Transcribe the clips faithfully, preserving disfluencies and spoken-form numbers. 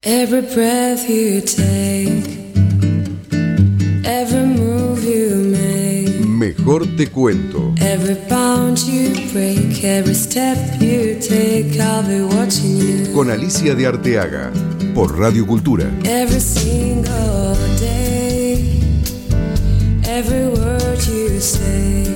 Every breath you take, every move you make, Mejor te cuento. every bound you break, every step you take, I'll be watching you. Con Alicia de Arteaga, por Radio Cultura. Every single day, every word you say.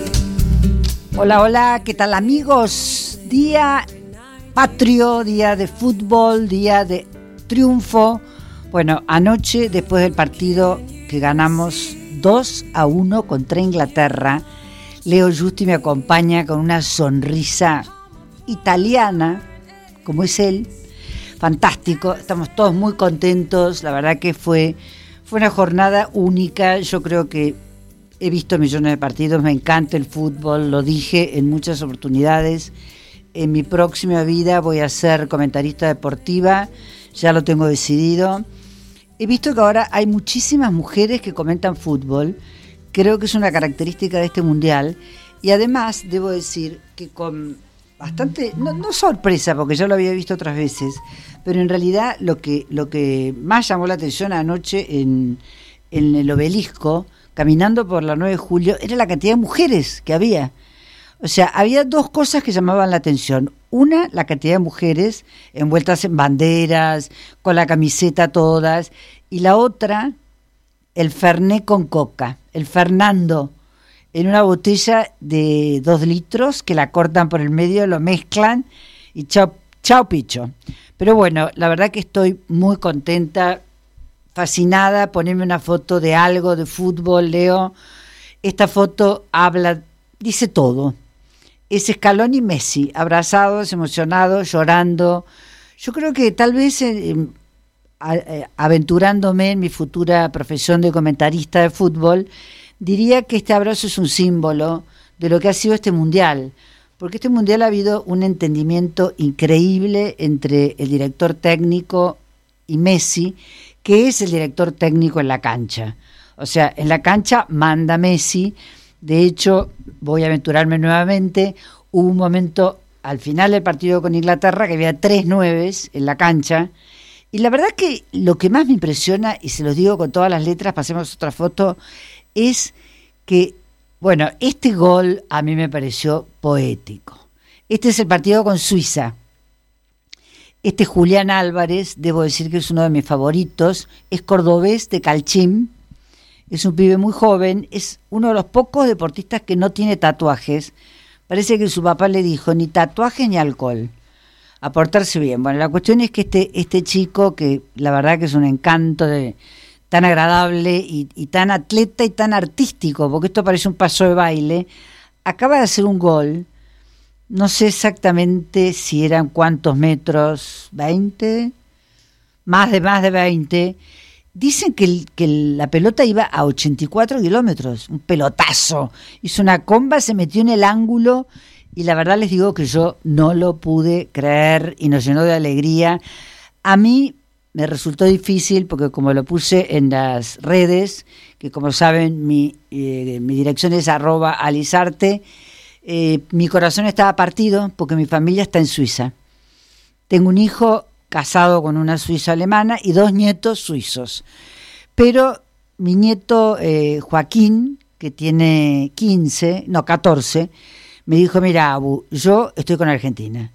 Hola, hola, ¿qué tal amigos? Día patrio, día de fútbol, día de triunfo. Bueno, anoche, después del partido que ganamos dos a uno contra Inglaterra, Leo Justi me acompaña con una sonrisa italiana, como es él, fantástico, estamos todos muy contentos, la verdad que fue, fue una jornada única. Yo creo que he visto millones de partidos, me encanta el fútbol, lo dije en muchas oportunidades. En mi próxima vida voy a ser comentarista deportiva, ya lo tengo decidido. He visto que ahora hay muchísimas mujeres que comentan fútbol, creo que es una característica de este mundial, y además debo decir que con bastante, no, no sorpresa, porque ya lo había visto otras veces, pero en realidad lo que, lo que más llamó la atención anoche en, en el Obelisco, caminando por la nueve de julio, era la cantidad de mujeres que había. O sea, había dos cosas que llamaban la atención. Una, la cantidad de mujeres envueltas en banderas, con la camiseta todas. Y la otra, el Fernet con coca, el Fernando, en una botella de dos litros que la cortan por el medio, lo mezclan y chao, chao picho. Pero bueno, la verdad que estoy muy contenta, fascinada. Poneme una foto de algo, de fútbol, Leo. Esta foto habla, dice todo. Es Scaloni y Messi, abrazados, emocionados, llorando. Yo creo que tal vez eh, eh, aventurándome en mi futura profesión de comentarista de fútbol, diría que este abrazo es un símbolo de lo que ha sido este mundial, porque este mundial ha habido un entendimiento increíble entre el director técnico y Messi, que es el director técnico en la cancha. O sea, en la cancha manda Messi. De hecho, voy a aventurarme nuevamente, hubo un momento al final del partido con Inglaterra que había tres nueves en la cancha, y la verdad que lo que más me impresiona, y se los digo con todas las letras, pasemos otra foto, es que, bueno, este gol a mí me pareció poético. Este es el partido con Suiza. Este Julián Álvarez, debo decir que es uno de mis favoritos, es cordobés de Calchín. Es un pibe muy joven, es uno de los pocos deportistas que no tiene tatuajes. Parece que su papá le dijo, ni tatuajes ni alcohol, a portarse bien. Bueno, la cuestión es que este, este chico, que la verdad que es un encanto, de, tan agradable y, y tan atleta y tan artístico, porque esto parece un paso de baile, acaba de hacer un gol, no sé exactamente si eran cuántos metros, veinte, más de más de veinte. Dicen que, el, que la pelota iba a ochenta y cuatro kilómetros, un pelotazo. Hizo una comba, se metió en el ángulo y la verdad les digo que yo no lo pude creer y nos llenó de alegría. A mí me resultó difícil porque como lo puse en las redes, que como saben mi, eh, mi dirección es arroba alisarte, eh, mi corazón estaba partido porque mi familia está en Suiza. Tengo un hijo casado con una suiza alemana y dos nietos suizos. Pero mi nieto eh, Joaquín, que tiene quince, no, catorce, me dijo, mira, Abu, yo estoy con Argentina.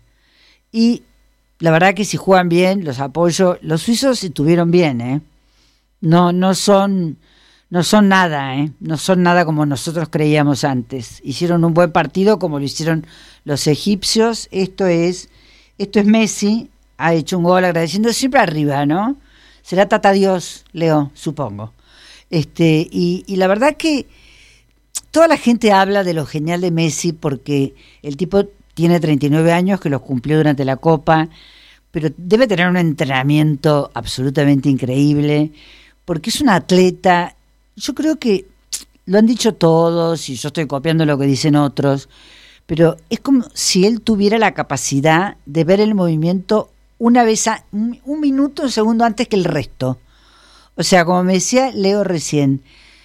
Y la verdad que si juegan bien, los apoyo. Los suizos estuvieron bien, ¿eh? No, no son, no son nada, ¿eh? No son nada como nosotros creíamos antes. Hicieron un buen partido como lo hicieron los egipcios. Esto es, esto es Messi. Ha hecho un gol agradeciendo siempre arriba, ¿no? Será Tata Dios, Leo, supongo. Este, y, y la verdad que toda la gente habla de lo genial de Messi porque el tipo tiene treinta y nueve años, que los cumplió durante la Copa, pero debe tener un entrenamiento absolutamente increíble, porque es un atleta, yo creo que lo han dicho todos, y yo estoy copiando lo que dicen otros, pero es como si él tuviera la capacidad de ver el movimiento una vez, a, un, un minuto, un segundo antes que el resto. O sea, como me decía Leo recién,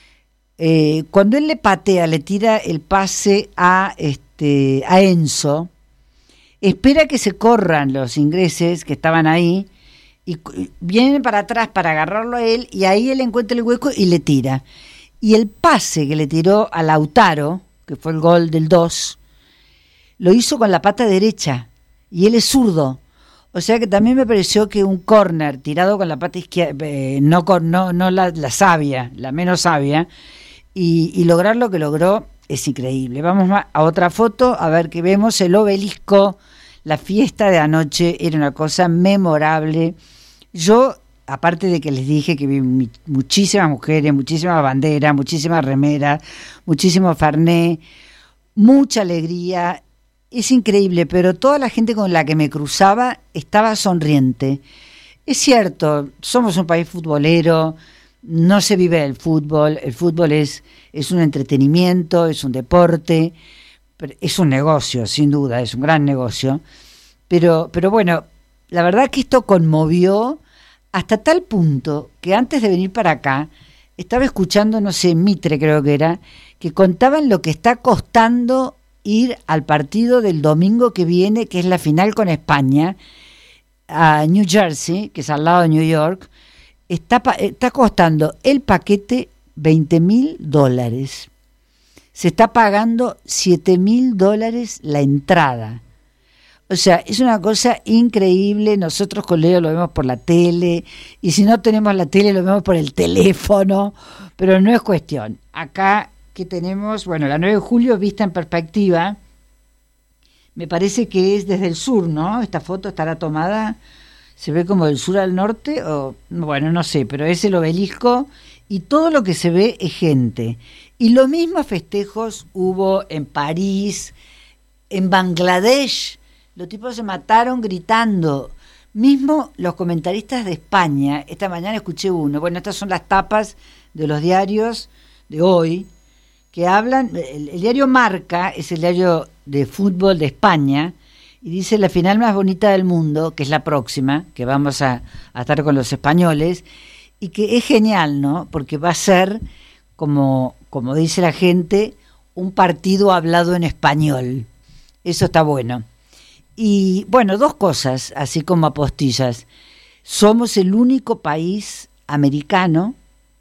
eh, cuando él le patea, le tira el pase a, este, a Enzo, espera que se corran los ingleses que estaban ahí y vienen para atrás para agarrarlo a él, y ahí él encuentra el hueco y le tira. Y el pase que le tiró a Lautaro, que fue el gol del dos, lo hizo con la pata derecha, y él es zurdo. O sea que también me pareció que un córner tirado con la pata izquierda, eh, no, con, no, no la, la sabia, la menos sabia, y, y lograr lo que logró es increíble. Vamos a otra foto, a ver qué vemos. El obelisco, la fiesta de anoche era una cosa memorable. Yo, aparte de que les dije que vi muchísimas mujeres, muchísimas banderas, muchísimas remeras, muchísimo fernet, mucha alegría. Es increíble, pero toda la gente con la que me cruzaba estaba sonriente. Es cierto, somos un país futbolero, no se vive el fútbol, el fútbol es, es un entretenimiento, es un deporte, es un negocio, sin duda, es un gran negocio. Pero, pero bueno, la verdad que esto conmovió hasta tal punto que antes de venir para acá, estaba escuchando, no sé, Mitre creo que era, que contaban lo que está costando ir al partido del domingo que viene, que es la final con España, a New Jersey, que es al lado de New York. Está, está costando el paquete veinte mil dólares. Se está pagando siete mil dólares la entrada. O sea, es una cosa increíble. Nosotros con Leo lo vemos por la tele, y si no tenemos la tele lo vemos por el teléfono, pero no es cuestión. Acá que tenemos, bueno, la nueve de julio vista en perspectiva, me parece que es desde el sur, ¿no? Esta foto estará tomada, se ve como del sur al norte, o bueno, no sé, pero es el obelisco, y todo lo que se ve es gente. Y los mismos festejos hubo en París, en Bangladesh, los tipos se mataron gritando. Mismo los comentaristas de España, esta mañana escuché uno, bueno, estas son las tapas de los diarios de hoy, que hablan, el, el diario Marca es el diario de fútbol de España, y dice la final más bonita del mundo, que es la próxima, que vamos a, a estar con los españoles, y que es genial, ¿no? Porque va a ser, como, como dice la gente, un partido hablado en español. Eso está bueno. Y bueno, dos cosas, así como apostillas. Somos el único país americano,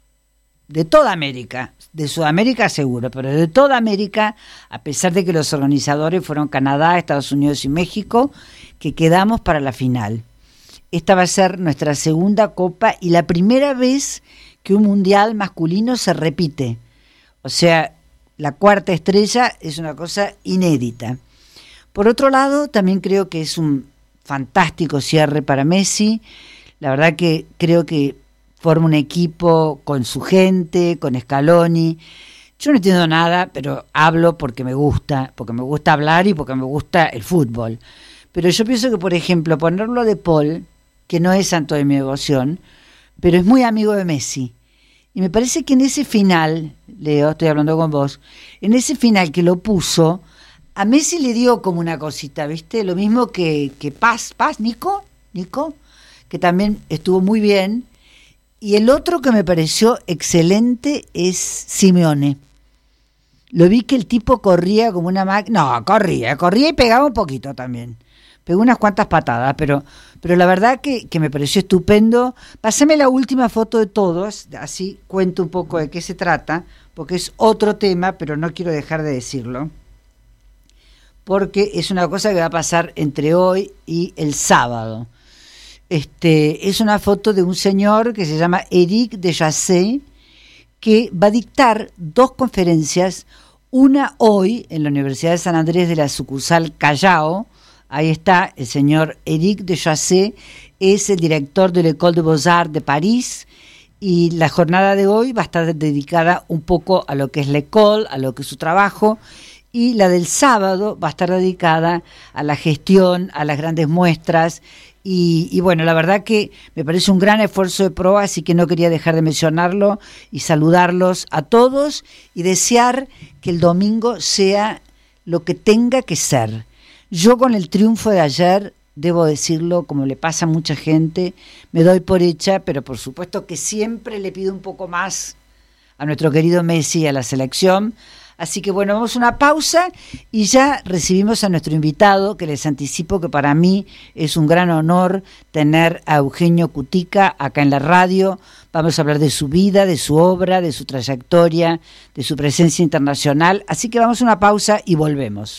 de toda América, de Sudamérica seguro, pero de toda América, a pesar de que los organizadores fueron Canadá, Estados Unidos y México, que quedamos para la final. Esta va a ser nuestra segunda copa y la primera vez que un mundial masculino se repite. O sea, la cuarta estrella es una cosa inédita. Por otro lado, también creo que es un fantástico cierre para Messi. La verdad que creo que forma un equipo con su gente, con Scaloni. Yo no entiendo nada, pero hablo porque me gusta, porque me gusta hablar y porque me gusta el fútbol. Pero yo pienso que, por ejemplo, ponerlo de Paul, que no es santo de mi devoción, pero es muy amigo de Messi. Y me parece que en ese final, Leo, estoy hablando con vos, en ese final que lo puso, a Messi le dio como una cosita, ¿viste? Lo mismo que, que Paz, Paz, Nico, Nico, que también estuvo muy bien. Y el otro que me pareció excelente es Simeone. Lo vi que el tipo corría como una máquina. No, corría, corría y pegaba un poquito también. Pegó unas cuantas patadas, pero, pero la verdad que, que me pareció estupendo. Pásame la última foto de todos, así cuento un poco de qué se trata, porque es otro tema, pero no quiero dejar de decirlo, porque es una cosa que va a pasar entre hoy y el sábado. Este, es una foto de un señor que se llama Eric de Jassé, que va a dictar dos conferencias, una hoy en la Universidad de San Andrés de la sucursal Callao. Ahí está el señor Eric de Jassé, es el director de l'École des Beaux-Arts de París, y la jornada de hoy va a estar dedicada un poco a lo que es l'École, a lo que es su trabajo, y la del sábado va a estar dedicada a la gestión, a las grandes muestras. Y, y bueno, la verdad que me parece un gran esfuerzo de Proa, así que no quería dejar de mencionarlo y saludarlos a todos y desear que el domingo sea lo que tenga que ser. Yo con el triunfo de ayer, debo decirlo, como le pasa a mucha gente, me doy por hecha, pero por supuesto que siempre le pido un poco más a nuestro querido Messi y a la selección, Así que bueno, vamos a una pausa y ya recibimos a nuestro invitado, que les anticipo que para mí es un gran honor tener a Eugenio Cutica acá en la radio. Vamos a hablar de su vida, de su obra, de su trayectoria, de su presencia internacional. Así que vamos a una pausa y volvemos.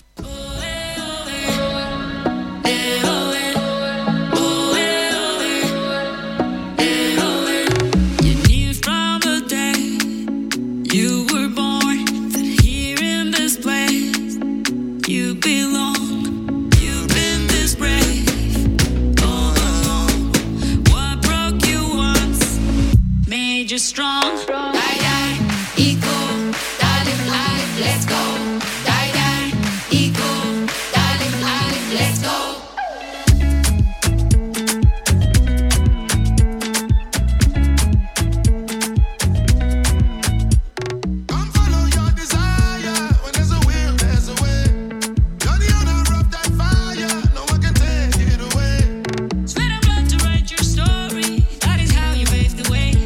Strong, die, die, equal, darling, life, let's go. Die, die, equal, darling, life, let's go. Come follow your desire. When there's a will, there's a way. You're the owner of that fire. No one can take it away. Sweat and blood to write your story. That is how you pave the way.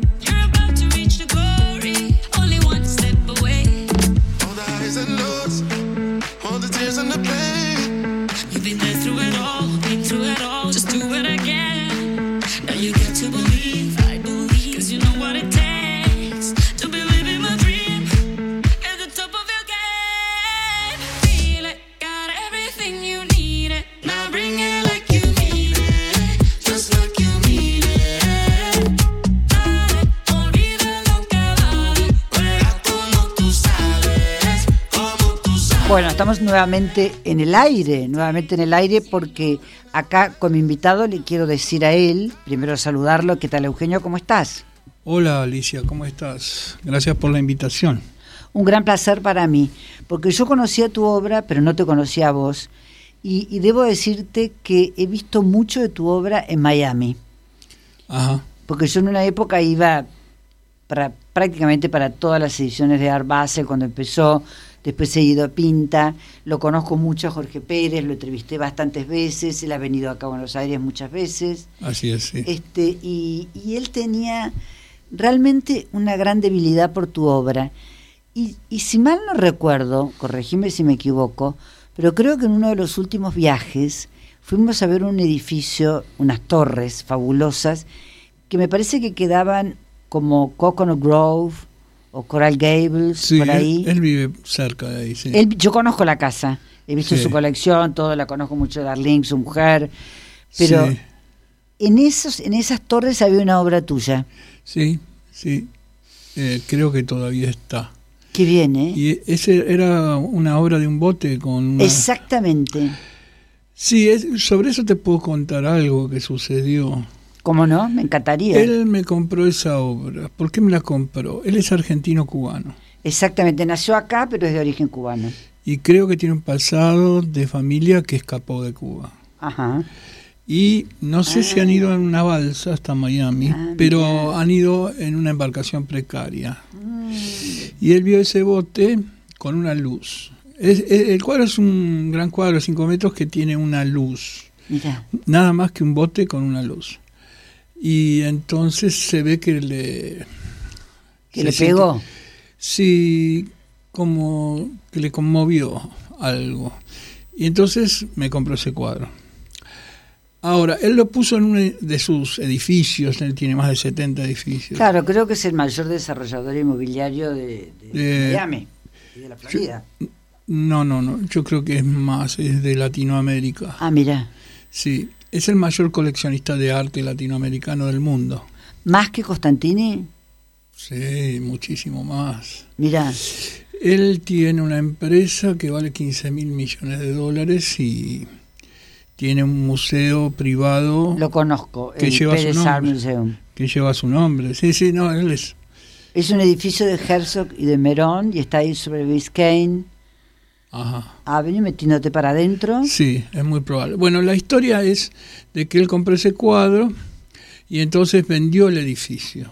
Bueno, estamos nuevamente en el aire, nuevamente en el aire porque acá con mi invitado le quiero decir a él, primero saludarlo. ¿Qué tal, Eugenio? ¿Cómo estás? Hola, Alicia, ¿cómo estás? Gracias por la invitación. Un gran placer para mí, porque yo conocía tu obra, pero no te conocía a vos, y, y debo decirte que he visto mucho de tu obra en Miami. Ajá. Porque yo en una época iba para, prácticamente para todas las ediciones de Art Basel cuando empezó. Después he ido a Pinta, lo conozco mucho a Jorge Pérez, lo entrevisté bastantes veces, él ha venido acá a Buenos Aires muchas veces. Así es, sí. Este, y, y él tenía realmente una gran debilidad por tu obra. Y, y si mal no recuerdo, corregime si me equivoco, pero creo que en uno de los últimos viajes fuimos a ver un edificio, unas torres fabulosas, que me parece que quedaban como Coconut Grove, o Coral Gables, sí, por ahí. Él, él vive cerca de ahí, sí. Él, yo conozco la casa, he visto sí. su colección, todo, la conozco mucho de Darlene, su mujer, pero sí. en esos, en esas torres había una obra tuya. Sí, sí, eh, creo que todavía está. Qué bien, ¿eh? Y ese era una obra de un bote con una... Exactamente. Sí, es, sobre eso te puedo contar algo que sucedió. ¿Cómo no? Me encantaría. Él me compró esa obra. ¿Por qué me la compró? Él es argentino-cubano. Exactamente, nació acá, pero es de origen cubano. Y creo que tiene un pasado de familia que escapó de Cuba. Ajá. Y no sé ah. si han ido en una balsa hasta Miami, ah, pero mira. han ido en una embarcación precaria. Mm. Y él vio ese bote con una luz. Es, es, el cuadro es un gran cuadro de cinco metros que tiene una luz. Mira. Nada más que un bote con una luz. Y entonces se ve que le... ¿Que le pegó? Siente, sí, como que le conmovió algo. Y entonces me compró ese cuadro. Ahora, él lo puso en uno de sus edificios, él tiene más de setenta edificios. Claro, creo que es el mayor desarrollador inmobiliario de, de, de Miami y de la Florida. Yo, no, no, no, yo creo que es más, es de Latinoamérica. Ah, mira. Sí, es el mayor coleccionista de arte latinoamericano del mundo. ¿Más que Costantini? Sí, muchísimo más. Mira. Él tiene una empresa que vale quince mil millones de dólares y tiene un museo privado. Lo conozco, que el lleva Pérez su nombre, Art Museum. Que lleva su nombre. Sí, sí, no, él es... Es un edificio de Herzog y de Merón y está ahí sobre Biscayne. Ajá. Avenue, metiéndote para adentro. Sí, es muy probable. Bueno, la historia es de que él compró ese cuadro y entonces vendió el edificio.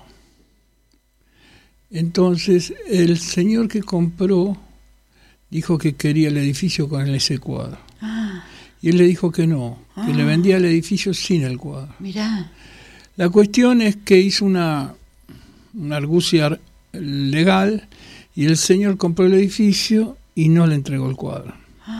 Entonces el señor que compró dijo que quería el edificio con ese cuadro. Ah. Y él le dijo que no, que ah. le vendía el edificio sin el cuadro. Mirá. La cuestión es que hizo una, una argucia legal Y el señor compró el edificio y no le entregó el cuadro.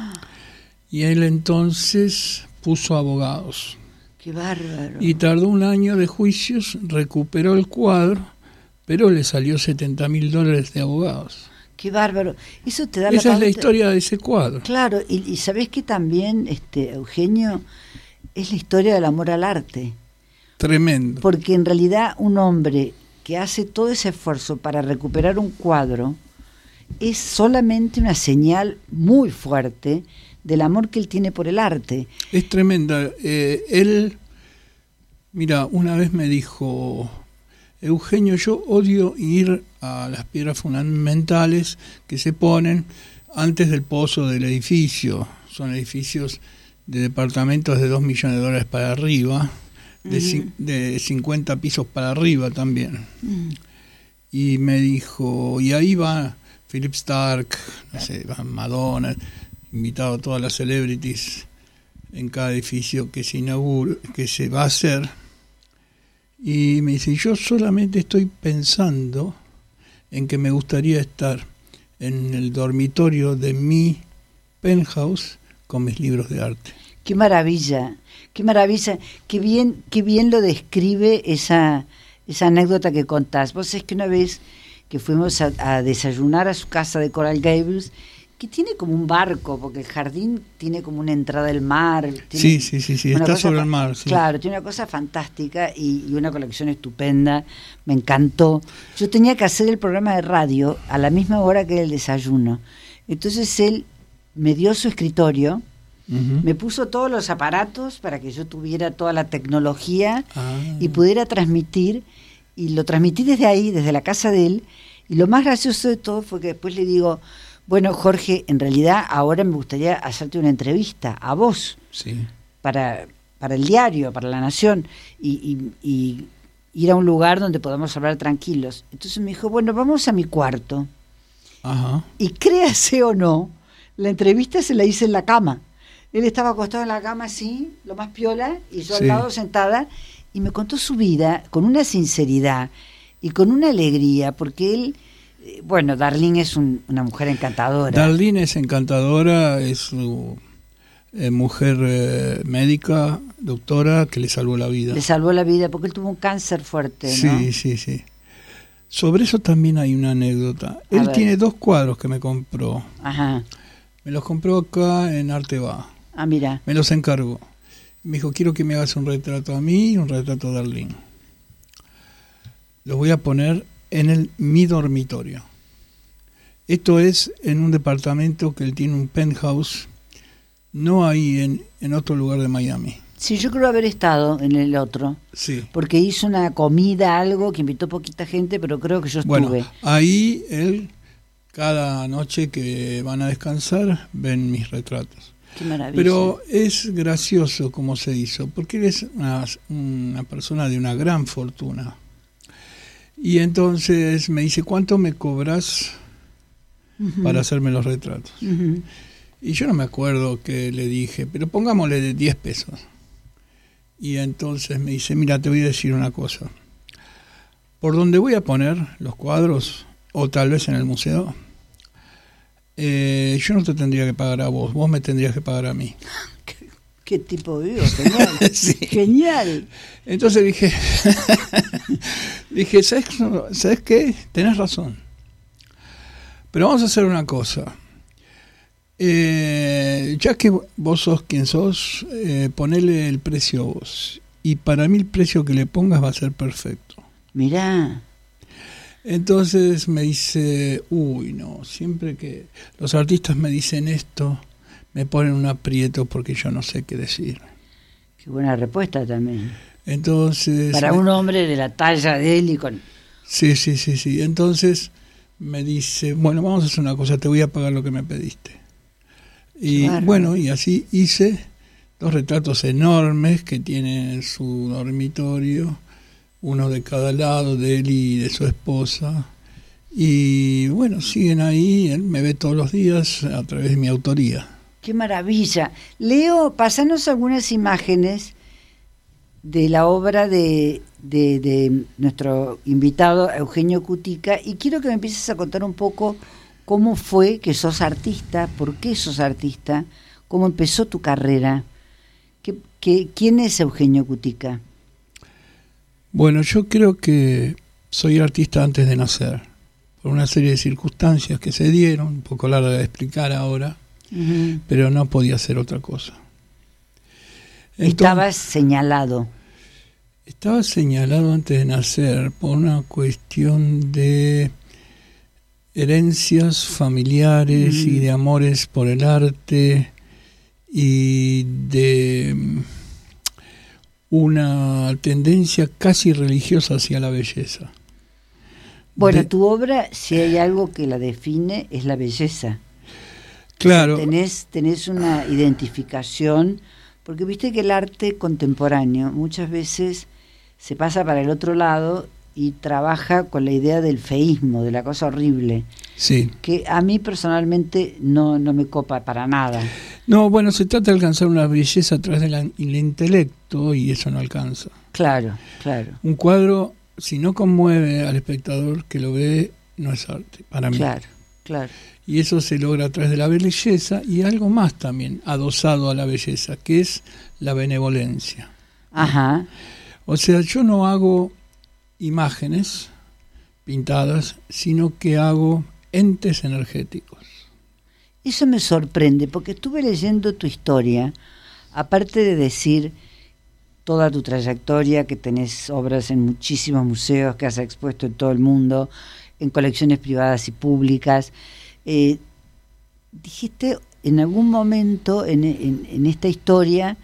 Y él entonces puso abogados. Qué bárbaro. Y tardó un año de juicios, recuperó el cuadro, pero le salió setenta mil dólares de abogados. Qué bárbaro. Eso te da Esa la es la pauta- historia de ese cuadro. Claro, y, y sabés que también, este, Eugenio, es la historia del amor al arte. Tremendo. Porque en realidad un hombre que hace todo ese esfuerzo para recuperar un cuadro es solamente una señal muy fuerte del amor que él tiene por el arte. Es tremenda. Eh, él, mira, una vez me dijo, Eugenio, yo odio ir a las piedras fundamentales que se ponen antes del pozo del edificio. Son edificios de departamentos de dos millones de dólares para arriba, de, Ujú. cin- de cincuenta pisos para arriba también. Y me dijo, y ahí va Philip Stark, no sé, va Madonna, invitado a todas las celebrities en cada edificio que se inaugura, que se va a hacer. Y me dice, yo solamente estoy pensando en que me gustaría estar en el dormitorio de mi penthouse con mis libros de arte. Qué maravilla, qué maravilla, qué bien, qué bien lo describe esa, esa anécdota que contás. Vos sabés que una vez que fuimos a, a desayunar a su casa de Coral Gables, que tiene como un barco, porque el jardín tiene como una entrada al mar. Tiene Sí, sí, sí, sí, una está cosa sobre fa- el mar. Sí. Claro, tiene una cosa fantástica y, y una colección estupenda, me encantó. Yo tenía que hacer el programa de radio a la misma hora que el desayuno. Entonces él me dio su escritorio, Ujú. me puso todos los aparatos para que yo tuviera toda la tecnología Ah. y pudiera transmitir, y lo transmití desde ahí, desde la casa de él, y lo más gracioso de todo fue que después le digo, bueno, Jorge, en realidad ahora me gustaría hacerte una entrevista a vos, Sí. para, para el diario, para La Nación, y, y- y ir a un lugar donde podamos hablar tranquilos. Entonces me dijo, bueno, vamos a mi cuarto, Ajá. y créase o no, la entrevista se la hice en la cama. Él estaba acostado en la cama así, lo más piola, y yo Sí. al lado sentada, y me contó su vida con una sinceridad y con una alegría, porque él, eh, bueno, Darlene es un- una mujer encantadora. Darlene es encantadora, es su eh, mujer eh, médica, doctora, que le salvó la vida. Le salvó la vida porque él tuvo un cáncer fuerte, ¿no? Sí, sí, sí. Sobre eso también hay una anécdota. A Él ver. tiene dos cuadros que me compró. Ajá. Me los compró acá en Arteba. Ah, mira. Me los encargó. Me dijo, quiero que me hagas un retrato a mí y un retrato a Darlene. Los voy a poner en el mi dormitorio. Esto es en un departamento que él tiene un penthouse, no ahí en, en otro lugar de Miami. Sí, yo creo haber estado en el otro, Sí. porque hizo una comida, algo que invitó poquita gente, pero creo que yo estuve. Bueno, ahí él, cada noche que van a descansar, ven mis retratos. Qué maravilla. Pero es gracioso cómo se hizo, porque él es una, una persona de una gran fortuna. Y entonces me dice, ¿cuánto me cobras Ujú. para hacerme los retratos? Ujú. Y yo no me acuerdo qué le dije, pero pongámosle de diez pesos. Y entonces me dice, mira, te voy a decir una cosa. Por donde voy a poner los cuadros, o tal vez en el museo, eh, yo no te tendría que pagar a vos, vos me tendrías que pagar a mí. ¿Qué, qué tipo vivo? Genial. Sí. Genial. Entonces dije, dije, ¿sabes, ¿sabes qué? Tenés razón. Pero vamos a hacer una cosa. Eh, ya que vos sos quien sos, eh, ponele el precio a vos. Y para mí el precio que le pongas va a ser perfecto. Mirá. Entonces me dice, uy, no, siempre que los artistas me dicen esto, me ponen un aprieto porque yo no sé qué decir. Qué buena respuesta también. Entonces... Para me- un hombre de la talla de él y con... Sí, sí, sí, sí. Entonces me dice, bueno, vamos a hacer una cosa, te voy a pagar lo que me pediste. Y bárbaro. bueno, y así hice dos retratos enormes que tienen en su dormitorio, uno de cada lado, de él y de su esposa. Y bueno, siguen ahí, él me ve todos los días a través de mi autoría. Qué maravilla. Leo, pasanos algunas imágenes de la obra de, de, de nuestro invitado Eugenio Cutica, y quiero que me empieces a contar un poco cómo fue que sos artista, por qué sos artista, cómo empezó tu carrera. ¿Qué, qué, ¿Quién es Eugenio Cutica? Bueno, yo creo que soy artista antes de nacer, por una serie de circunstancias que se dieron, un poco larga de explicar ahora, uh-huh. pero no podía hacer otra cosa. Entonces, Estabas señalado. Estaba señalado antes de nacer por una cuestión de herencias familiares uh-huh. y de amores por el arte y de una tendencia casi religiosa hacia la belleza. Bueno, de, tu obra, si hay algo que la define, es la belleza. Claro. O sea, tenés, tenés una identificación, porque viste que el arte contemporáneo muchas veces se pasa para el otro lado y trabaja con la idea del feísmo, de la cosa horrible. Sí. Que a mí personalmente no, no me copa para nada. No, bueno, se trata de alcanzar una belleza a través del intelecto y eso no alcanza. Claro, claro. Un cuadro, si no conmueve al espectador que lo ve, no es arte, para mí. Claro, claro. Y eso se logra a través de la belleza y algo más también, adosado a la belleza, que es la benevolencia. Ajá. O sea, yo no hago imágenes pintadas, sino que hago entes energéticos. Eso me sorprende, porque estuve leyendo tu historia, aparte de decir toda tu trayectoria, que tenés obras en muchísimos museos, que has expuesto en todo el mundo, en colecciones privadas y públicas. Eh, dijiste en algún momento en, en, en esta historia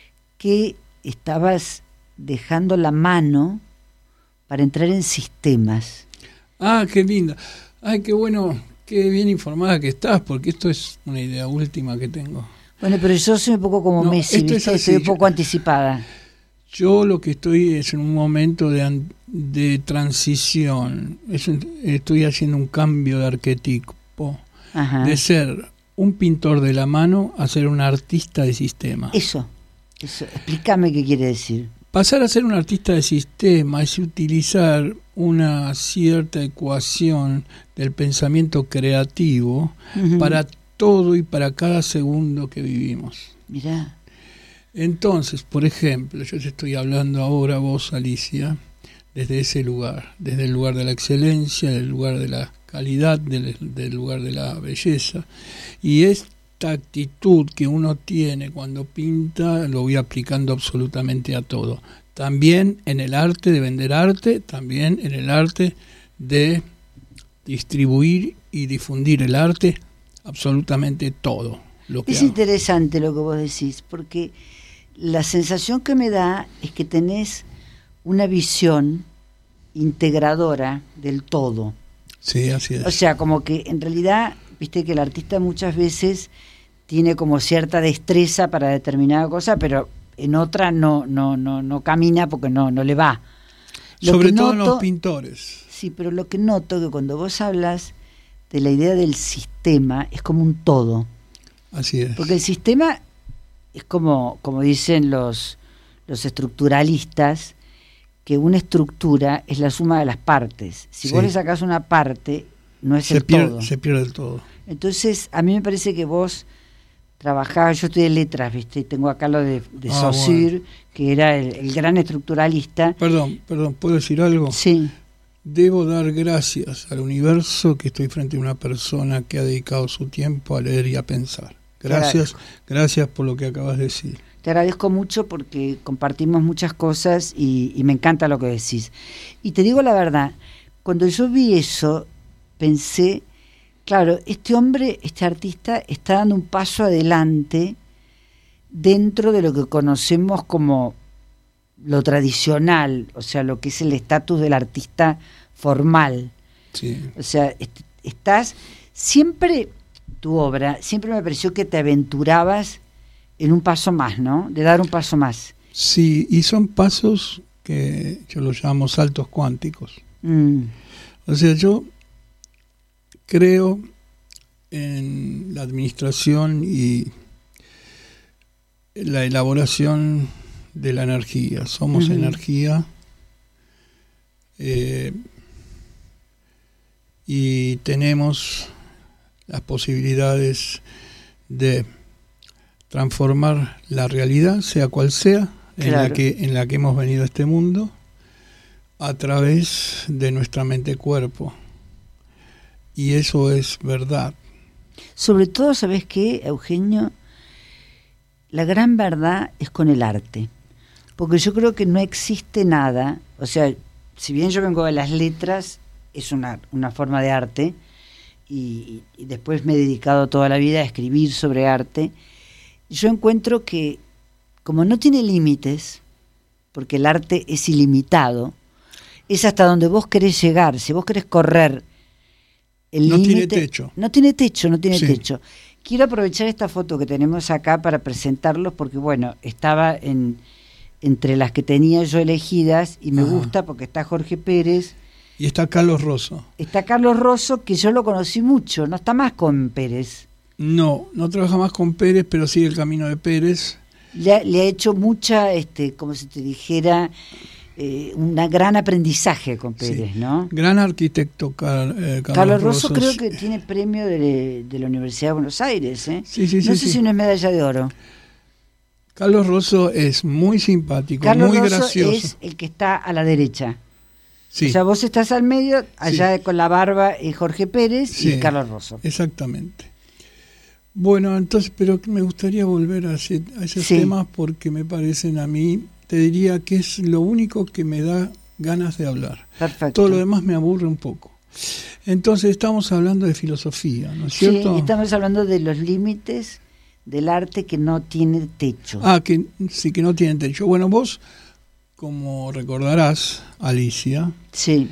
que estabas dejando la mano para entrar en sistemas. Ah, qué linda. Ay, qué bueno, qué bien informada que estás, porque esto es una idea última que tengo. Bueno, pero yo soy un poco como no, Messi, ¿viste? Es así, Estoy un poco yo, anticipada. Yo lo que estoy es en un momento de, de transición. Es un, estoy haciendo un cambio de arquetipo. Ajá. De ser un pintor de la mano a ser un artista de sistema. Eso, eso. Explícame qué quiere decir. Pasar a ser un artista de sistema es utilizar una cierta ecuación del pensamiento creativo uh-huh. para todo y para cada segundo que vivimos. Mirá. Entonces, por ejemplo, yo te estoy hablando ahora, vos, Alicia, desde ese lugar, desde el lugar de la excelencia, del lugar de la calidad, del, del lugar de la belleza. Y esta actitud que uno tiene cuando pinta, lo voy aplicando absolutamente a todo. También en el arte de vender arte, también en el arte de distribuir y difundir el arte, absolutamente todo. Lo que es hago. Interesante lo que vos decís, porque la sensación que me da es que tenés una visión integradora del todo. Sí, así es. O sea, como que en realidad, viste que el artista muchas veces tiene como cierta destreza para determinada cosa, pero en otra no no no no camina porque no no le va. Lo Sobre que todo noto, los pintores. Sí, pero lo que noto que cuando vos hablas de la idea del sistema es como un todo. Así es. Porque el sistema es como como dicen los los estructuralistas, que una estructura es la suma de las partes. Si sí. vos le sacás una parte, no es se el pierde, todo. Se pierde el todo. Entonces, a mí me parece que vos trabajabas, yo estoy de letras, ¿viste? Tengo acá lo de, de ah, Saussure, bueno. que era el, el gran estructuralista. Perdón, perdón, ¿puedo decir algo? Sí. Debo dar gracias al universo que estoy frente a una persona que ha dedicado su tiempo a leer y a pensar. Gracias, gracias por lo que acabas de decir. Te agradezco mucho porque compartimos muchas cosas y, y me encanta lo que decís. Y te digo la verdad, cuando yo vi eso, pensé, claro, este hombre, este artista, está dando un paso adelante dentro de lo que conocemos como lo tradicional, o sea, lo que es el estatus del artista formal. Sí. O sea, est- estás siempre, tu obra, siempre me pareció que te aventurabas en un paso más, ¿no? De dar un paso más. Sí, y son pasos que yo los llamo saltos cuánticos. Mm. O sea, yo creo en la administración y la elaboración de la energía. Somos Ujú. energía. Eh, y tenemos las posibilidades de transformar la realidad, sea cual sea, en Claro. la que en la que hemos venido a este mundo, a través de nuestra mente-cuerpo. Y eso es verdad. Sobre todo, ¿sabes qué, Eugenio? La gran verdad es con el arte. Porque yo creo que no existe nada, o sea, si bien yo vengo de las letras, es una, una forma de arte, y, y después me he dedicado toda la vida a escribir sobre arte, yo encuentro que como no tiene límites, porque el arte es ilimitado, es hasta donde vos querés llegar. Si vos querés correr el No límite, tiene techo. No tiene techo, no tiene Sí. techo. Quiero aprovechar esta foto que tenemos acá para presentarlos, porque bueno, estaba en entre las que tenía yo elegidas y me Ajá. gusta porque está Jorge Pérez, Y está Carlos Rosso. está Carlos Rosso, que yo lo conocí mucho, no está más con Pérez. No, no trabaja más con Pérez, pero sigue el camino de Pérez. Le ha, le ha hecho mucha, este, como si te dijera, eh, un gran aprendizaje con Pérez, Sí. ¿no? Gran arquitecto, Car- eh, Carlos, Carlos Rosso creo sí. que tiene premio de, de la Universidad de Buenos Aires, ¿eh? Sí, sí, no sí, sé sí. si no es medalla de oro. Carlos Rosso es muy simpático, Carlos muy Rosso gracioso. es el que está a la derecha. Sí, O sea, vos estás al medio, allá con la barba es Jorge Pérez Sí. y Carlos Rosso. exactamente. Bueno, entonces, pero me gustaría volver a, ese- a esos Sí. temas porque me parecen a mí, te diría que es lo único que me da ganas de hablar. Perfecto. Todo lo demás me aburre un poco. Entonces estamos hablando de filosofía, ¿no es Sí, cierto? estamos hablando de los límites del arte que no tiene techo. Ah, que sí, que no tienen techo. Bueno, vos, como recordarás, Alicia, Sí,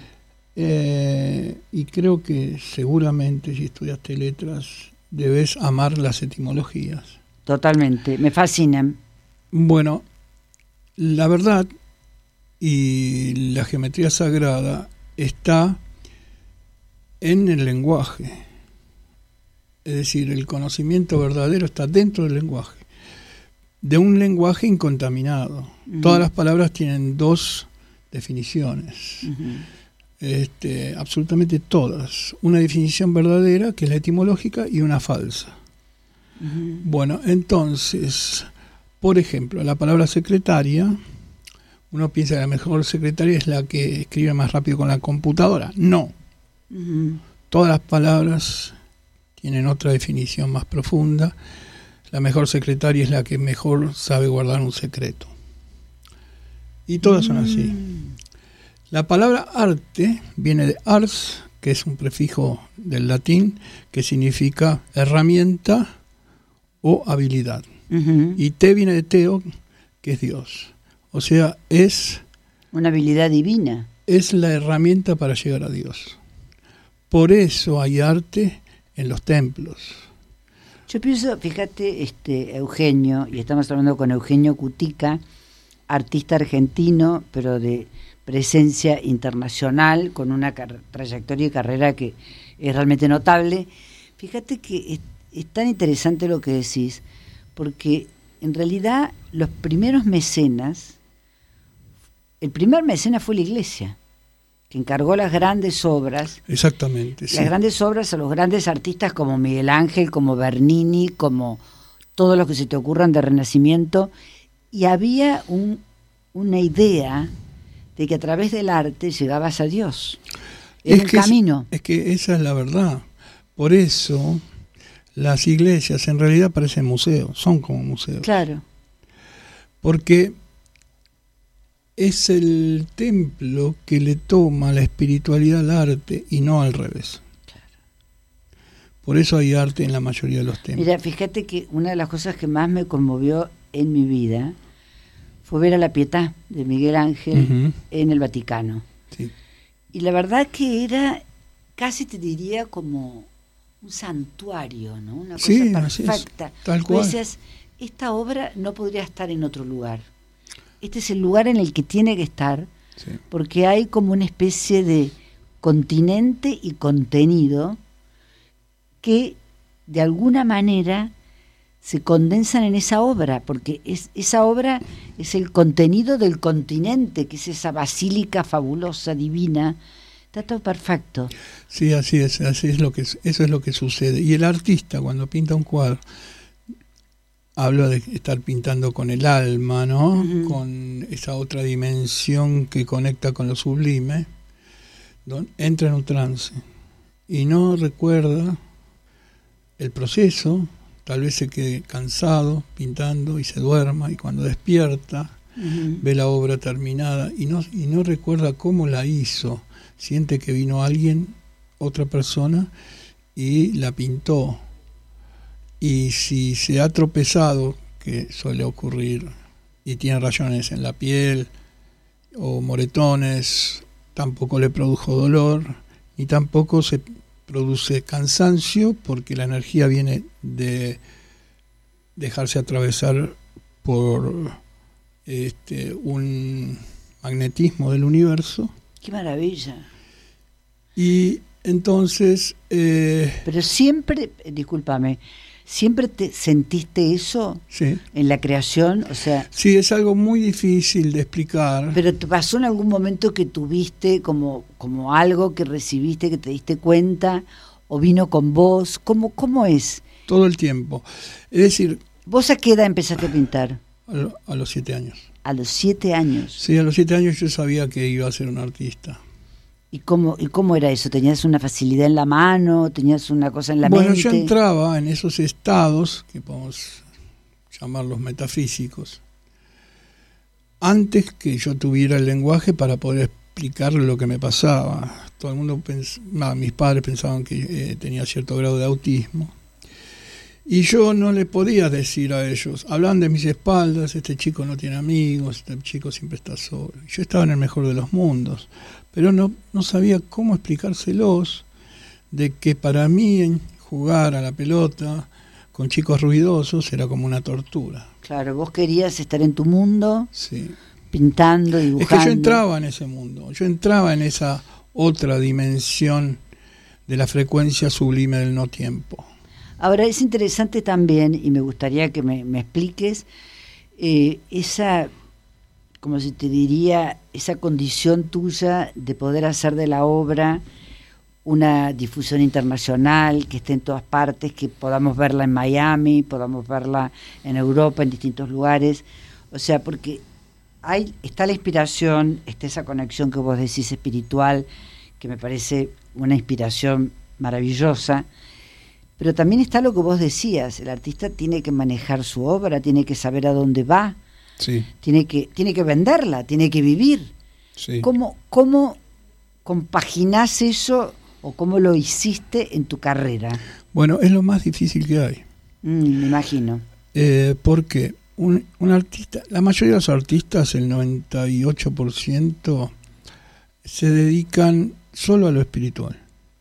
eh, y creo que seguramente si estudiaste letras debes amar las etimologías. totalmente. Me fascinan. Bueno, la verdad y la geometría sagrada está en el lenguaje. Es decir, el conocimiento verdadero está dentro del lenguaje. De un lenguaje incontaminado. Ujú. Todas las palabras tienen dos definiciones. Ujú. Este, absolutamente todas. Una definición verdadera, que es la etimológica, y una falsa. Ujú. Bueno, entonces, por ejemplo, la palabra secretaria, uno piensa que la mejor secretaria es la que escribe más rápido con la computadora. No, Ujú. todas las palabras tienen otra definición más profunda. La mejor secretaria es la que mejor sabe guardar un secreto. Y todas son así. Mm. La palabra arte viene de ars, que es un prefijo del latín que significa herramienta o habilidad. Ujú. Y te viene de teo, que es Dios. O sea, es, Una habilidad divina. es la herramienta para llegar a Dios. Por eso hay arte en los templos. Yo pienso, fíjate, este Eugenio, y estamos hablando con Eugenio Cutica, artista argentino, pero de presencia internacional, con una car- trayectoria y carrera que es realmente notable. Fíjate que es, es tan interesante lo que decís, porque en realidad los primeros mecenas, el primer mecenas fue la Iglesia, que encargó las grandes obras, Exactamente, sí. las grandes obras a los grandes artistas como Miguel Ángel, como Bernini, como todos los que se te ocurran de Renacimiento, y había un, una idea de que a través del arte llegabas a Dios. Era un que es- camino. es que esa es la verdad. Por eso las iglesias en realidad parecen museos, son como museos. Claro. Porque es el templo que le toma la espiritualidad al arte y no al revés. Por eso hay arte en la mayoría de los templos. Mira, fíjate que una de las cosas que más me conmovió en mi vida fue ver a la Pietà de Miguel Ángel Ujú, en el Vaticano. sí. Y la verdad que era, casi te diría, como un santuario, ¿no? Una cosa Sí, así es, perfecta. tal Vos cual. decías, esta obra no podría estar en otro lugar. Este es el lugar en el que tiene que estar, Sí. porque hay como una especie de continente y contenido que de alguna manera se condensan en esa obra, porque es, esa obra es el contenido del continente, que es esa basílica fabulosa, divina. Está todo perfecto. Sí, así es, así es lo que eso es lo que sucede. Y el artista cuando pinta un cuadro habla de estar pintando con el alma, ¿no? Uh-huh. Con esa otra dimensión que conecta con lo sublime, don, entra en un trance y no recuerda el proceso, tal vez se quede cansado pintando y se duerma, y cuando despierta uh-huh. ve la obra terminada y no, y no recuerda cómo la hizo, siente que vino alguien, otra persona, y la pintó. Y si se ha tropezado, que suele ocurrir, y tiene rayones en la piel o moretones, tampoco le produjo dolor, ni tampoco se produce cansancio, porque la energía viene de dejarse atravesar por este, un magnetismo del universo. ¡Qué maravilla! Y entonces... Eh, Pero siempre, discúlpame, ¿siempre te sentiste eso sí. en la creación? O sea, sí, es algo muy difícil de explicar. ¿Pero te pasó en algún momento que tuviste como, como algo que recibiste, que te diste cuenta, o vino con vos? ¿Cómo, cómo es? Todo el tiempo. Es decir... ¿Vos a qué edad empezaste a pintar? A, lo, a los siete años. ¿A los siete años? Sí, a los siete años yo sabía que iba a ser un artista. ¿Y cómo, ¿Y cómo era eso? ¿Tenías una facilidad en la mano? ¿Tenías una cosa en la bueno, mente? Bueno, yo entraba en esos estados, que podemos llamarlos metafísicos, antes que yo tuviera el lenguaje para poder explicarle lo que me pasaba. Todo el mundo, pens- no, mis padres pensaban que eh, tenía cierto grado de autismo. Y yo no le podía decir a ellos, hablaban de mis espaldas, este chico no tiene amigos, este chico siempre está solo. Yo estaba en el mejor de los mundos, pero no, no sabía cómo explicárselos de que para mí jugar a la pelota con chicos ruidosos era como una tortura. Claro, vos querías estar en tu mundo, sí. pintando, dibujando. Es que yo entraba en ese mundo, yo entraba en esa otra dimensión de la frecuencia sublime del no tiempo. Ahora es interesante también, y me gustaría que me, me expliques, eh, esa, como se te diría, esa condición tuya de poder hacer de la obra una difusión internacional, que esté en todas partes, que podamos verla en Miami, podamos verla en Europa, en distintos lugares. O sea, porque hay, está la inspiración, está esa conexión que vos decís espiritual, que me parece una inspiración maravillosa. Pero también está lo que vos decías, el artista tiene que manejar su obra, tiene que saber a dónde va, sí. tiene que tiene que venderla, tiene que vivir. Sí. ¿Cómo, cómo compaginás eso o cómo lo hiciste en tu carrera? Bueno, es lo más difícil que hay. Mm, me imagino. Eh, porque un, un artista, la mayoría de los artistas, el noventa y ocho por ciento, se dedican solo a lo espiritual.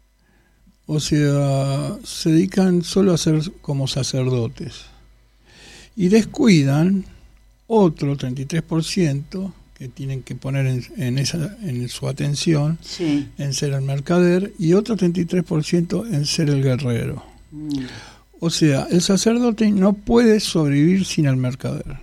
O sea, se dedican solo a ser como sacerdotes. Y descuidan otro treinta y tres por ciento que tienen que poner en, en, esa, en su atención Sí. en ser el mercader, y otro treinta y tres por ciento en ser el guerrero. Mm. O sea, el sacerdote no puede sobrevivir sin el mercader.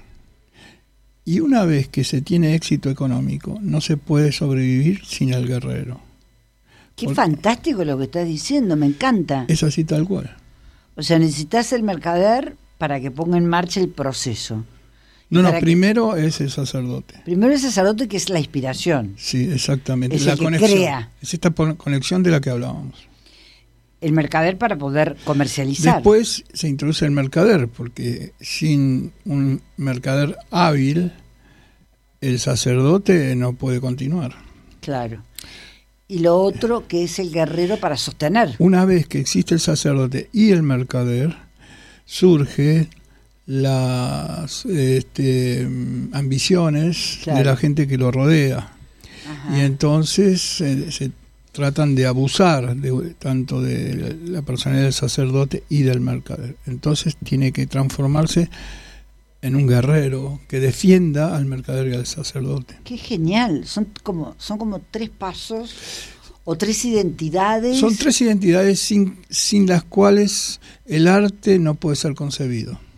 Y una vez que se tiene éxito económico, no se puede sobrevivir sin el guerrero. Qué Porque fantástico lo que estás diciendo, me encanta. es así tal cual. O sea, necesitas el mercader para que ponga en marcha el proceso. No, no, Para que- primero es el sacerdote. Primero el sacerdote, que es la inspiración. Sí, exactamente. Es la el que conexión. crea. Es esta pon- conexión de la que hablábamos. El mercader para poder comercializar. Después se introduce el mercader, porque sin un mercader hábil, el sacerdote no puede continuar. Claro. Y lo otro, que es el guerrero para sostener. Una vez que existe el sacerdote y el mercader, surge las este, ambiciones Claro. de la gente que lo rodea. Ajá. Y entonces se, se tratan de abusar de, tanto de la personalidad del sacerdote y del mercader. Entonces tiene que transformarse en un guerrero que defienda al mercader y al sacerdote. Qué genial. Son como, son como tres pasos o tres identidades. Son tres identidades sin, sin las cuales el arte no puede ser concebido.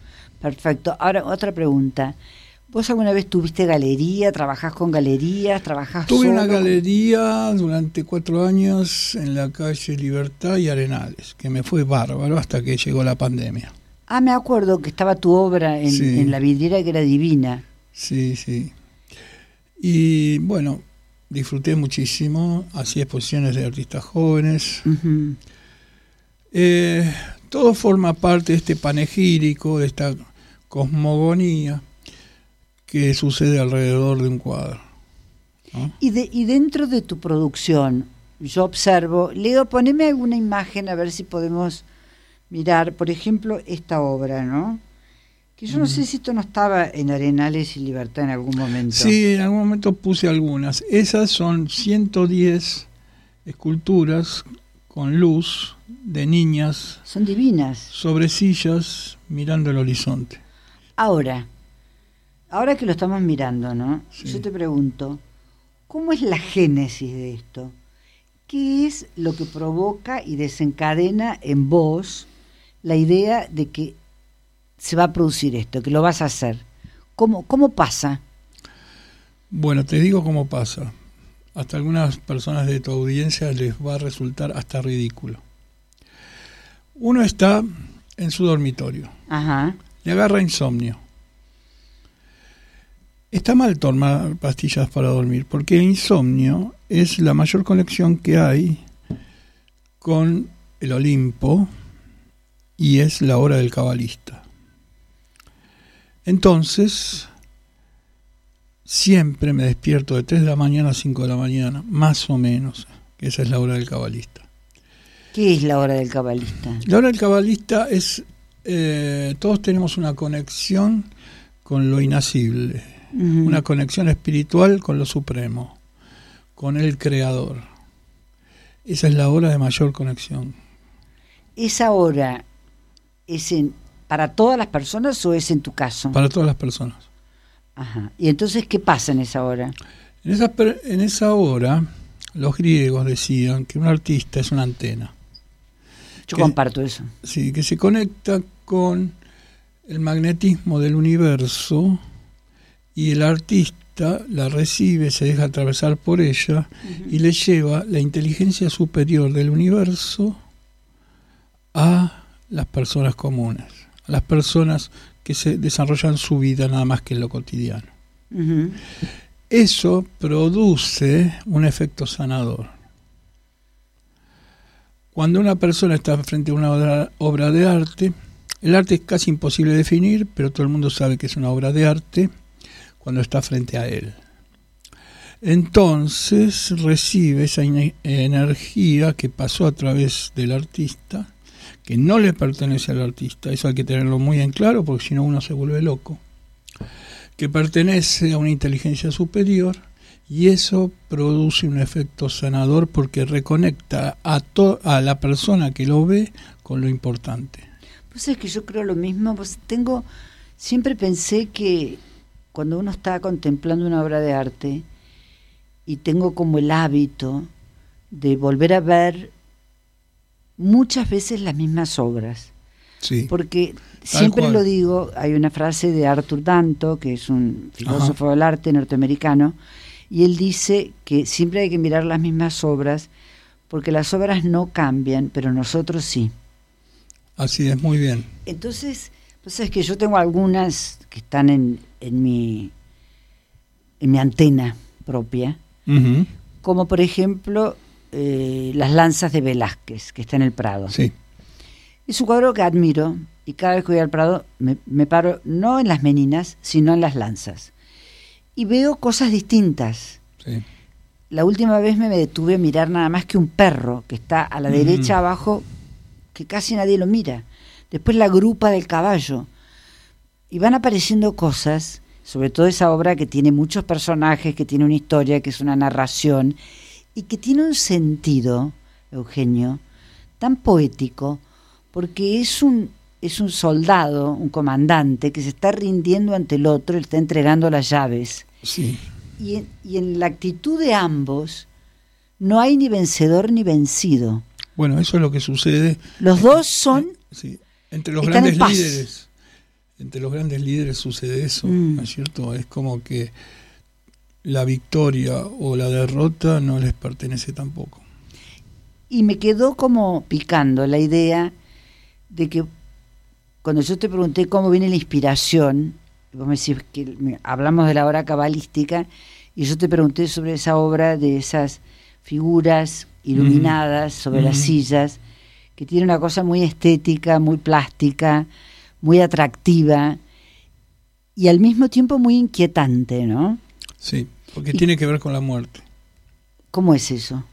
Perfecto. Ahora, otra pregunta. ¿Vos alguna vez tuviste galería? ¿Trabajás con galerías? ¿Trabajás Tuve solo? una galería durante cuatro años en la calle Libertad y Arenales, que me fue bárbaro hasta que llegó la pandemia. Ah, me acuerdo que estaba tu obra en, Sí. en la vidriera, que era divina. Sí, sí. Y bueno, disfruté muchísimo, hacía exposiciones de artistas jóvenes. Ujú. Eh, todo forma parte de este panegírico, de esta cosmogonía que sucede alrededor de un cuadro, ¿no? Y, de, y dentro de tu producción, yo observo, Leo, poneme alguna imagen a ver si podemos mirar, por ejemplo, esta obra, ¿no? Que yo no sé si esto no estaba en Arenales y Libertad en algún momento. Sí, en algún momento puse algunas. Esas son ciento diez esculturas con luz de niñas Son divinas. sobre sillas mirando el horizonte. Ahora, ahora que lo estamos mirando, ¿no? Sí. Yo te pregunto, ¿cómo es la génesis de esto? ¿Qué es lo que provoca y desencadena en vos la idea de que se va a producir esto, que lo vas a hacer? ¿Cómo, cómo pasa? Bueno, te digo cómo pasa. Hasta algunas personas de tu audiencia les va a resultar hasta ridículo. Uno está en su dormitorio, Ajá. le agarra insomnio. Está mal tomar pastillas para dormir, porque el insomnio es la mayor conexión que hay con el Olimpo y es la hora del cabalista. Entonces, siempre me despierto de tres de la mañana a cinco de la mañana, más o menos, que esa es la hora del cabalista. ¿Qué es la hora del cabalista? La hora del cabalista es, eh, todos tenemos una conexión con lo inacible, Ujú. una conexión espiritual con lo supremo, con el creador. Esa es la hora de mayor conexión. ¿Esa hora es en, para todas las personas o es en tu caso? Para todas las personas. Ajá. ¿Y entonces qué pasa en esa hora? En esa, per- en esa hora, los griegos decían que un artista es una antena. Yo que- comparto eso. Sí, que se conecta con el magnetismo del universo y el artista la recibe, se deja atravesar por ella y le lleva la inteligencia superior del universo a las personas comunes, a las personas que se desarrollan su vida nada más que en lo cotidiano. Ujú. Eso produce un efecto sanador. Cuando una persona está frente a una obra, obra de arte, el arte es casi imposible de definir, pero todo el mundo sabe que es una obra de arte cuando está frente a él. Entonces recibe esa ine- energía que pasó a través del artista, que no le pertenece al artista, eso hay que tenerlo muy en claro porque si no uno se vuelve loco, que pertenece a una inteligencia superior, y eso produce un efecto sanador porque reconecta a, to- a la persona que lo ve con lo importante. Pues es que yo creo lo mismo. Pues tengo, siempre pensé que cuando uno está contemplando una obra de arte, y tengo como el hábito de volver a ver muchas veces las mismas obras, Sí. porque Tal siempre cual. lo digo, hay una frase de Arthur Danto, que es un filósofo del arte norteamericano, y él dice que siempre hay que mirar las mismas obras, porque las obras no cambian, pero nosotros sí. Así es, muy bien. Entonces, pues es que yo tengo algunas que están en, en mi en mi antena propia, Ujú. como por ejemplo eh, Las lanzas de Velázquez, que está en el Prado. Sí, Es un cuadro que admiro y cada vez que voy al Prado me, me paro no en las meninas, sino en las lanzas. Y veo cosas distintas. sí. La última vez me detuve a mirar nada más que un perro que está a la Ujú. derecha abajo, que casi nadie lo mira. Después la grupa del caballo. Y van apareciendo cosas, sobre todo esa obra que tiene muchos personajes, que tiene una historia, que es una narración, y que tiene un sentido, Eugenio, tan poético, porque es un, es un soldado, un comandante, que se está rindiendo ante el otro, le está entregando las llaves. Sí. Y en, y en la actitud de ambos no hay ni vencedor ni vencido. Bueno, eso es lo que sucede. Los dos son, Sí. Entre los Están en grandes paz. líderes, entre los grandes líderes sucede eso, Mm. ¿no es cierto? Es como que la victoria o la derrota no les pertenece tampoco. Y me quedó como picando la idea de que cuando yo te pregunté cómo viene la inspiración, vos me decís que me- hablamos de la obra cabalística, y yo te pregunté sobre esa obra de esas figuras iluminadas sobre las Ujú. sillas, que tiene una cosa muy estética, muy plástica, muy atractiva y al mismo tiempo muy inquietante, ¿no? Sí, porque Y- tiene que ver con la muerte. ¿Cómo es eso?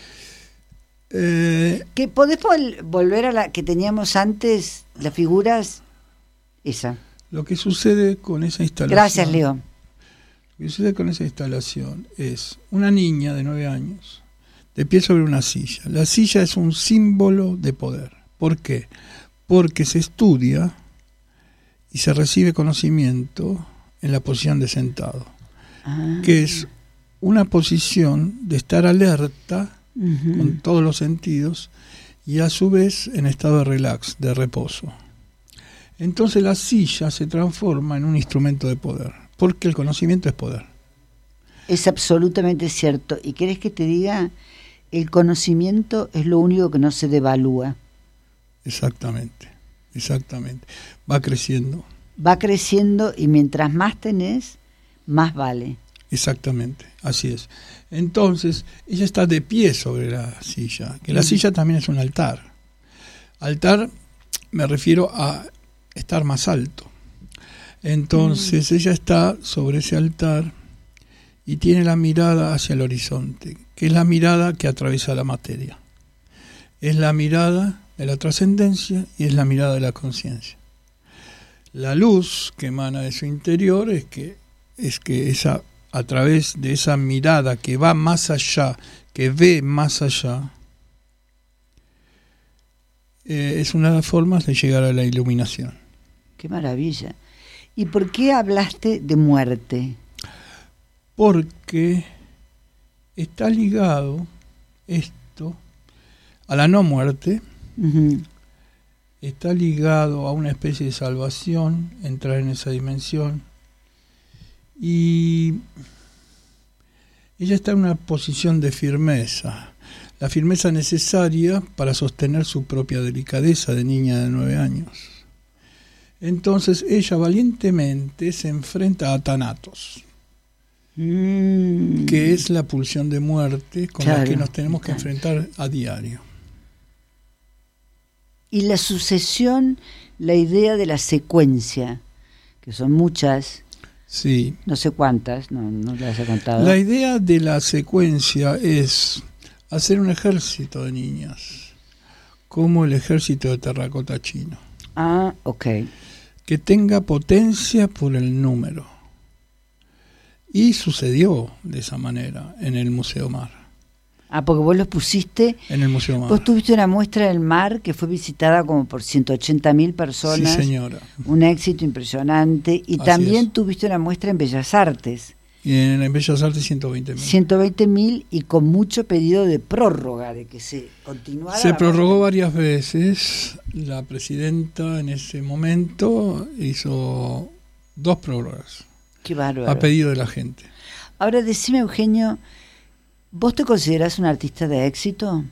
Eh, ¿Que podés vol- volver a la que teníamos antes, las figuras? Esa. lo que sucede con esa instalación... Gracias, Leo. Lo que sucede con esa instalación es una niña de nueve años, de pie sobre una silla. La silla es un símbolo de poder. ¿Por qué? Porque se estudia y se recibe conocimiento en la posición de sentado, Ah, que es una posición de estar alerta ujú. con todos los sentidos y a su vez en estado de relax, de reposo. Entonces la silla se transforma en un instrumento de poder, porque el conocimiento es poder. Es absolutamente cierto. ¿Y querés que te diga? El conocimiento es lo único que no se devalúa. Exactamente, exactamente. Va creciendo, Va creciendo y mientras más tenés, más vale. exactamente, así es. Entonces, ella está de pie sobre la silla, que la Mm. silla también es un altar. Altar, me refiero a estar más alto. Entonces, ella está sobre ese altar y tiene la mirada hacia el horizonte, que es la mirada que atraviesa la materia. Es la mirada de la trascendencia y es la mirada de la conciencia. La luz que emana de su interior es que, es que esa, a través de esa mirada que va más allá, que ve más allá, eh, es una de las formas de llegar a la iluminación. Qué maravilla. ¿Y por qué hablaste de muerte? Porque está ligado esto a la no muerte, Ujú. está ligado a una especie de salvación, entrar en esa dimensión, y ella está en una posición de firmeza, la firmeza necesaria para sostener su propia delicadeza de niña de nueve años. Entonces ella valientemente se enfrenta a Thanatos, Mm. que es la pulsión de muerte con la Claro, que nos tenemos que claro. enfrentar a diario. Y la sucesión, la idea de la secuencia, que son muchas, Sí. no sé cuántas, no, no las he contado. La idea de la secuencia es hacer un ejército de niñas, como el ejército de terracota chino, Ah, ok. que tenga potencia por el número. Y sucedió de esa manera en el Museo Mar. Ah, porque vos los pusiste, En el Museo Mar. vos tuviste una muestra del mar que fue visitada como por ciento ochenta mil personas. Sí, señora. Un éxito impresionante. Y Así también es. tuviste una muestra en Bellas Artes. Y en, en Bellas Artes ciento veinte mil. ciento veinte mil y con mucho pedido de prórroga, de que se continuara. Se la prorrogó muestra. varias veces. La presidenta en ese momento hizo dos prórrogas Qué bárbaro. a pedido de la gente. Ahora decime, Eugenio, ¿vos te considerás un artista de éxito?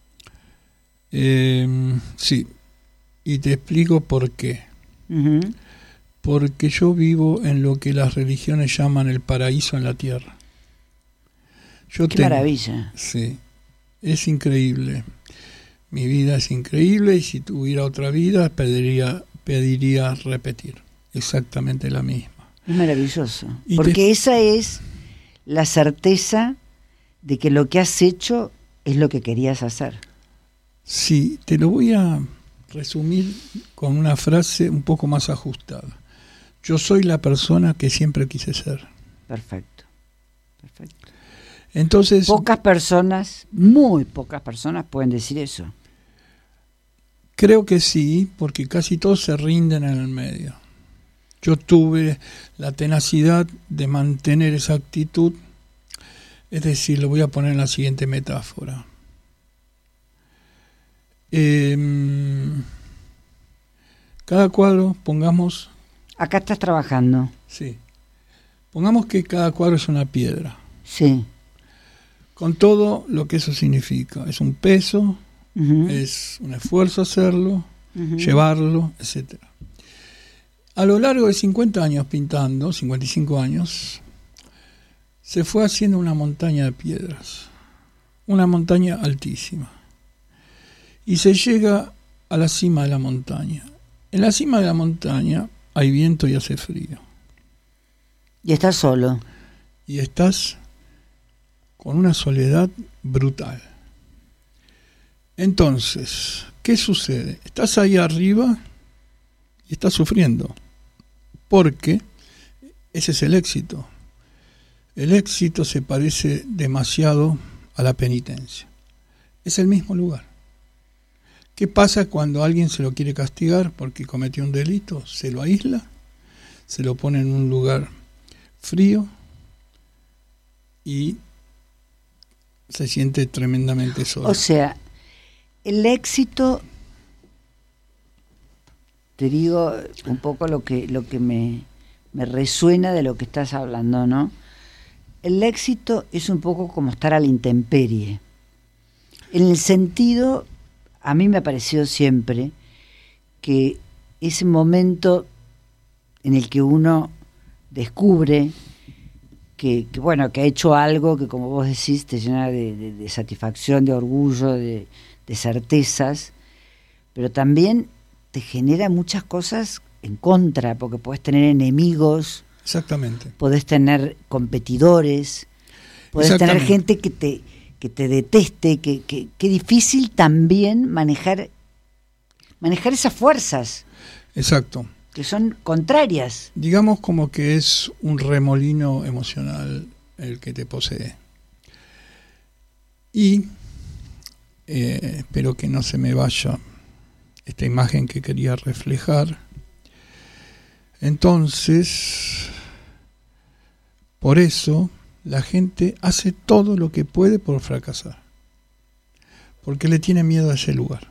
Eh, sí, y te explico por qué. Ujú. Porque yo vivo en lo que las religiones llaman el paraíso en la tierra. Yo Qué tengo- maravilla. Sí, es increíble. Mi vida es increíble y si tuviera otra vida pediría, pediría repetir exactamente la misma. Es maravilloso. Y Porque te- esa es la certeza de que lo que has hecho es lo que querías hacer. Sí, te lo voy a resumir con una frase un poco más ajustada. Yo soy la persona que siempre quise ser. Perfecto. Perfecto. Entonces, Pocas personas, muy pocas personas pueden decir eso. creo que sí, porque casi todos se rinden en el medio. Yo tuve la tenacidad de mantener esa actitud, es decir, lo voy a poner en la siguiente metáfora. Eh, cada cuadro, pongamos Acá estás trabajando. Sí. Pongamos que cada cuadro es una piedra, Sí. con todo lo que eso significa. Es un peso, Ujú, es un esfuerzo hacerlo, ujú. llevarlo, etcétera. A lo largo de cincuenta años pintando, cincuenta y cinco años, se fue haciendo una montaña de piedras, una montaña altísima. Y se llega a la cima de la montaña. En la cima de la montaña hay viento y hace frío. Y estás solo. Y estás con una soledad brutal. Entonces, ¿qué sucede? Estás ahí arriba y estás sufriendo, porque ese es el éxito. El éxito se parece demasiado a la penitencia. Es el mismo lugar. ¿Qué pasa cuando alguien se lo quiere castigar porque cometió un delito? Se lo aísla, se lo pone en un lugar frío y se siente tremendamente solo. O sea, el éxito, te digo un poco lo que, lo que me, me resuena de lo que estás hablando, ¿no? El éxito es un poco como estar a la intemperie. En el sentido, a mí me ha parecido siempre que ese momento en el que uno descubre que, que bueno, que ha hecho algo que, como vos decís, te llena de, de, de satisfacción, de orgullo, de, de certezas, pero también te genera muchas cosas en contra, porque podés tener enemigos, Exactamente. podés tener competidores, podés tener Exactamente. gente que te, que te deteste, que, que, que difícil también manejar, manejar esas fuerzas Exacto. que son contrarias. Digamos como que es un remolino emocional el que te posee. Y eh, espero que no se me vaya esta imagen que quería reflejar. Entonces, por eso la gente hace todo lo que puede por fracasar, porque le tiene miedo a ese lugar.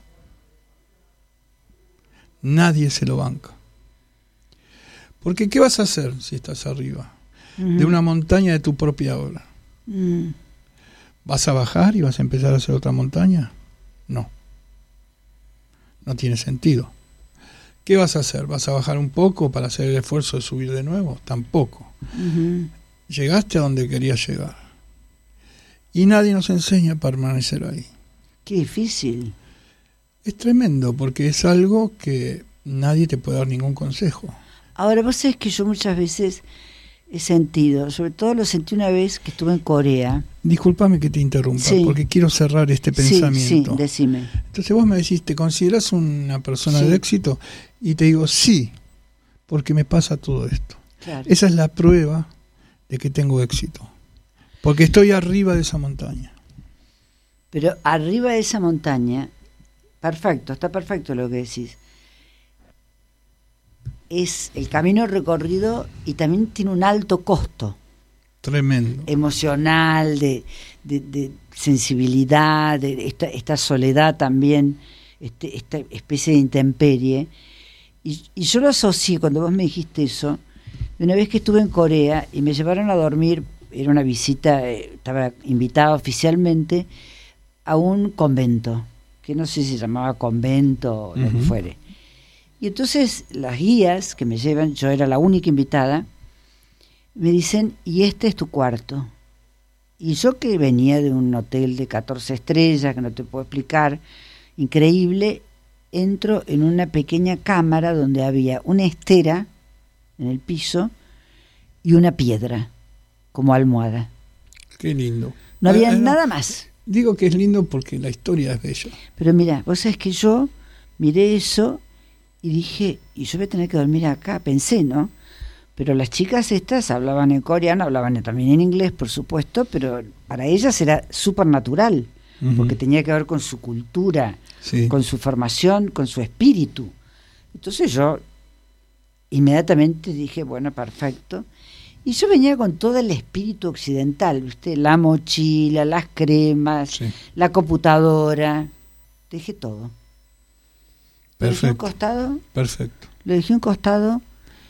Nadie se lo banca. Porque ¿qué vas a hacer si estás arriba Uh-huh. de una montaña de tu propia obra? Mm. ¿Vas a bajar y vas a empezar a hacer otra montaña? No. No tiene sentido. ¿Qué vas a hacer? ¿Vas a bajar un poco para hacer el esfuerzo de subir de nuevo? Tampoco. Uh-huh. Llegaste a donde querías llegar. Y nadie nos enseña a permanecer ahí. Qué difícil. Es tremendo porque es algo que nadie te puede dar ningún consejo. Ahora, vos sabés que yo muchas veces he sentido, sobre todo lo sentí una vez que estuve en Corea. Discúlpame que te interrumpa, Sí. porque quiero cerrar este pensamiento. Sí, sí, decime. Entonces vos me decís, ¿te considerás una persona Sí. de éxito? Y te digo, sí, porque me pasa todo esto. Claro. Esa es la prueba de que tengo éxito. Porque estoy arriba de esa montaña. Pero arriba de esa montaña, perfecto, está perfecto lo que decís. Es el camino recorrido y también tiene un alto costo Tremendo. emocional, de, de, de sensibilidad, de esta, esta soledad también, este, esta especie de intemperie. Y, y yo lo asocié cuando vos me dijiste eso, de una vez que estuve en Corea y me llevaron a dormir, era una visita, eh, estaba invitada oficialmente a un convento, que no sé si se llamaba convento o lo que Ujú. fuere. Y entonces las guías que me llevan, yo era la única invitada, me dicen, y este es tu cuarto. Y yo que venía de un hotel de catorce estrellas, que no te puedo explicar, increíble, entro en una pequeña cámara donde había una estera en el piso y una piedra como almohada. Qué lindo. No había Ah, ah, no. nada más. Digo que es lindo porque la historia es bella. Pero mira, vos sabés que yo miré eso y dije, y yo voy a tener que dormir acá, pensé, ¿no? Pero las chicas estas hablaban en coreano, hablaban también en inglés, por supuesto, pero para ellas era súper natural, Ujú. porque tenía que ver con su cultura, Sí. con su formación, con su espíritu. Entonces yo inmediatamente dije, bueno, perfecto. Y yo venía con todo el espíritu occidental, ¿viste? La mochila, las cremas, Sí. la computadora, dejé todo. Lo dejé a un Perfecto. costado, Perfecto. lo dejé a un costado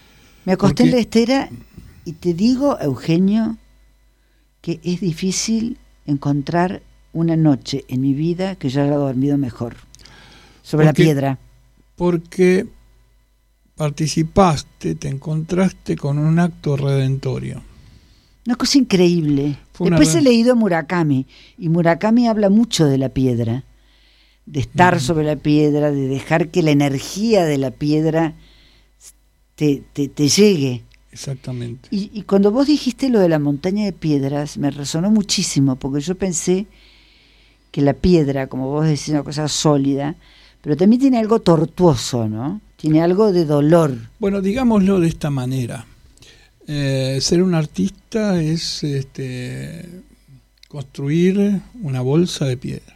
Me acosté en la Porque- estera y te digo, Eugenio, que es difícil encontrar una noche en mi vida que yo haya dormido mejor. Sobre la Porque- piedra. Porque participaste, te encontraste con un acto redentorio. Una cosa increíble. Fue una Después re- he leído a Murakami, y Murakami habla mucho de la piedra, de estar sobre la piedra, de dejar que la energía de la piedra te, te, te llegue. Exactamente. Y, y cuando vos dijiste lo de la montaña de piedras, me resonó muchísimo, porque yo pensé que la piedra, como vos decís, es una cosa sólida, pero también tiene algo tortuoso, ¿no? Tiene algo de dolor. Bueno, digámoslo de esta manera. Eh, ser un artista es este, construir una bolsa de piedras.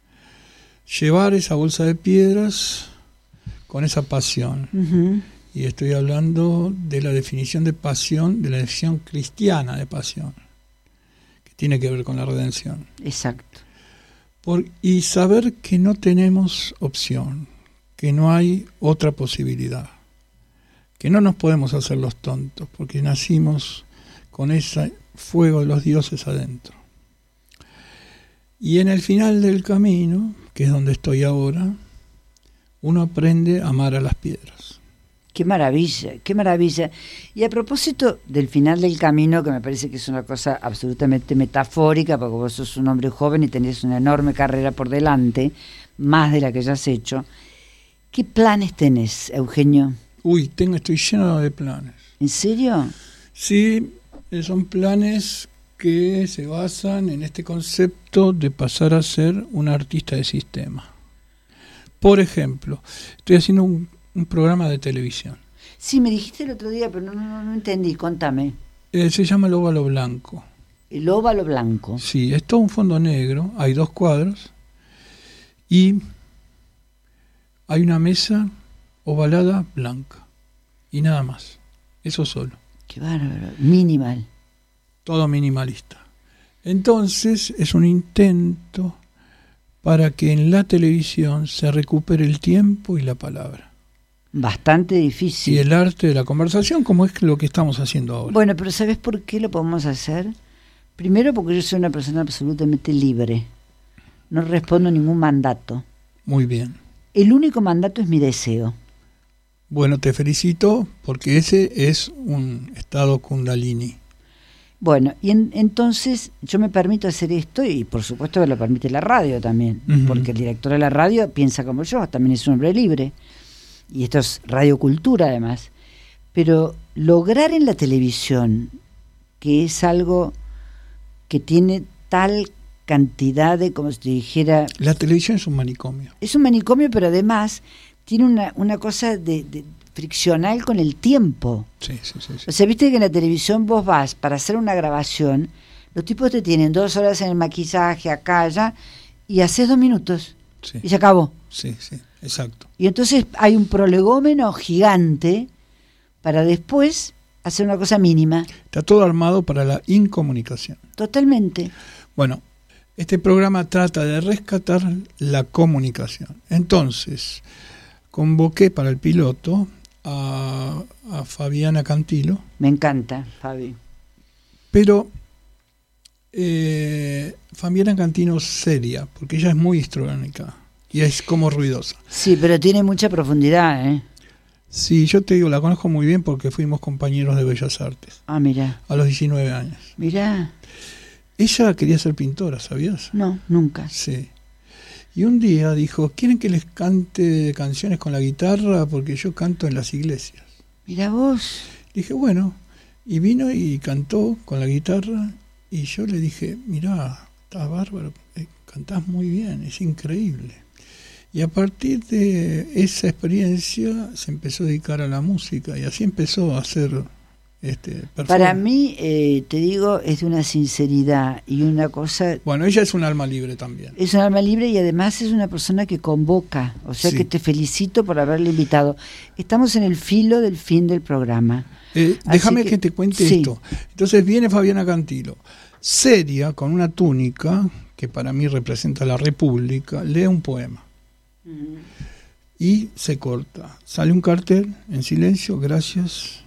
Llevar esa bolsa de piedras con esa pasión. Ujú. Y estoy hablando de la definición de pasión, de la definición cristiana de pasión, que tiene que ver con la redención. Exacto. Por, y saber que no tenemos opción, que no hay otra posibilidad, que no nos podemos hacer los tontos, porque nacimos con ese fuego de los dioses adentro. Y en el final del camino, que es donde estoy ahora, uno aprende a amar a las piedras. Qué maravilla, qué maravilla. Y a propósito del final del camino, que me parece que es una cosa absolutamente metafórica, porque vos sos un hombre joven y tenés una enorme carrera por delante, más de la que ya has hecho, ¿qué planes tenés, Eugenio? Uy, tengo, estoy lleno de planes. ¿En serio? Sí, eh, son planes que se basan en este concepto de pasar a ser un artista de sistema. Por ejemplo, estoy haciendo un, un programa de televisión. Sí, me dijiste el otro día, pero no, no, no entendí, contame. Eh, se llama El Óvalo Blanco. El óvalo blanco. Sí, es todo un fondo negro, hay dos cuadros y hay una mesa ovalada blanca y nada más, eso solo. Qué bárbaro, minimal. Todo minimalista. Entonces es un intento para que en la televisión se recupere el tiempo y la palabra. Bastante difícil. Y el arte de la conversación, como es lo que estamos haciendo ahora. Bueno, pero ¿sabes por qué lo podemos hacer? Primero porque yo soy una persona absolutamente libre. No respondo a ningún mandato. Muy bien. El único mandato es mi deseo. Bueno, te felicito porque ese es un estado kundalini. Bueno, y en- entonces yo me permito hacer esto y por supuesto que lo permite la radio también, Ujú. porque el director de la radio piensa como yo, también es un hombre libre. Y esto es radiocultura además. Pero lograr en la televisión, que es algo que tiene tal cantidad de, como si te dijera, La televisión es un manicomio. es un manicomio, pero además tiene una, una cosa de, de friccional con el tiempo. Sí, sí, sí. sí. O sea, viste que en la televisión vos vas para hacer una grabación, los tipos te tienen dos horas en el maquillaje, acá, allá, y haces dos minutos Sí, y se acabó. sí, sí, exacto. Y entonces hay un prolegómeno gigante para después hacer una cosa mínima. Está todo armado para la incomunicación. Totalmente. Bueno, este programa trata de rescatar la comunicación. Entonces, convoqué para el piloto a, a Fabiana Cantilo, Me encanta, Fabi. pero eh, Fabiana Cantilo seria, porque ella es muy histriónica y es como ruidosa. Sí, pero tiene mucha profundidad, ¿eh? Sí, yo te digo, la conozco muy bien porque fuimos compañeros de Bellas Artes Ah, mira, a los diecinueve años. mira. Ella quería ser pintora, ¿sabías? No, nunca. Sí. Y un día dijo, ¿quieren que les cante canciones con la guitarra? Porque yo canto en las iglesias. Mira vos. Dije, bueno, y vino y cantó con la guitarra y yo le dije, mirá, estás bárbaro, eh, cantás muy bien, es increíble. Y a partir de esa experiencia se empezó a dedicar a la música y así empezó a hacer este, performance. Para mí, eh, te digo, es de una sinceridad y una cosa. Bueno, ella es un alma libre también. Es un alma libre y además es una persona que convoca. O sea Sí. que te felicito por haberle invitado. Estamos en el filo del fin del programa. Eh, Así déjame que- que, te cuente sí. esto. Entonces viene Fabiana Cantilo, seria, con una túnica, que para mí representa la República, lee un poema. Y se corta. Sale un cartel en silencio, gracias